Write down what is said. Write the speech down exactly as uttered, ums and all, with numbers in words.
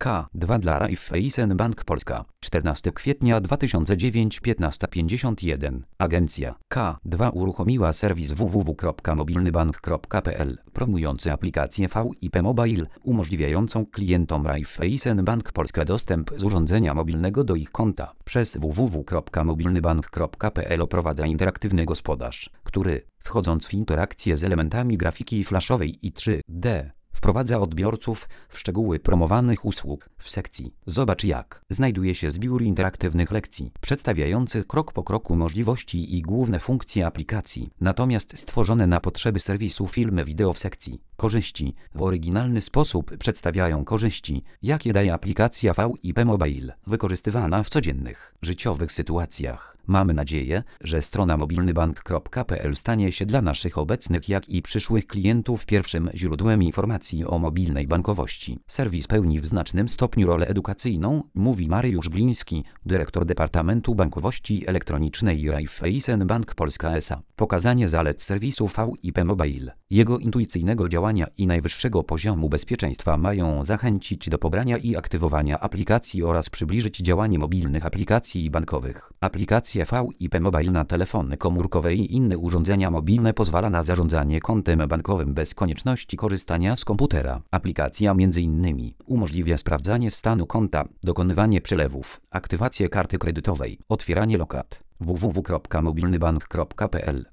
K dwa dla Raiffeisen Bank Polska. czternastego kwietnia dwa tysiące dziewiątego, piętnaście pięćdziesiąt jeden. Agencja K dwa uruchomiła serwis w w w kropka mobilnybank kropka p l promujący aplikację V I P Mobile, umożliwiającą klientom Raiffeisen Bank Polska dostęp z urządzenia mobilnego do ich konta. Przez w w w kropka mobilnybank kropka p l oprowadza interaktywny gospodarz, który, wchodząc w interakcję z elementami grafiki flashowej i trzy D, wprowadza odbiorców w szczegóły promowanych usług. W sekcji Zobacz jak znajduje się zbiór interaktywnych lekcji przedstawiających krok po kroku możliwości i główne funkcje aplikacji, natomiast stworzone na potrzeby serwisu filmy wideo w sekcji Korzyści w oryginalny sposób przedstawiają korzyści, jakie daje aplikacja V I P Mobile, wykorzystywana w codziennych, życiowych sytuacjach. Mamy nadzieję, że strona mobilnybank kropka p l stanie się dla naszych obecnych jak i przyszłych klientów pierwszym źródłem informacji o mobilnej bankowości. Serwis pełni w znacznym stopniu rolę edukacyjną, mówi Mariusz Gliński, dyrektor Departamentu Bankowości Elektronicznej Raiffeisen Bank Polska S A. Pokazanie zalet serwisu V I P Mobile, jego intuicyjnego działania i najwyższego poziomu bezpieczeństwa mają zachęcić do pobrania i aktywowania aplikacji oraz przybliżyć działanie mobilnych aplikacji bankowych. Aplikacja V I P Mobile na telefony komórkowe i inne urządzenia mobilne pozwala na zarządzanie kontem bankowym bez konieczności korzystania z komputera. Aplikacja m.in. umożliwia sprawdzanie stanu konta, dokonywanie przelewów, aktywację karty kredytowej, otwieranie lokat. w w w kropka mobilnybank kropka p l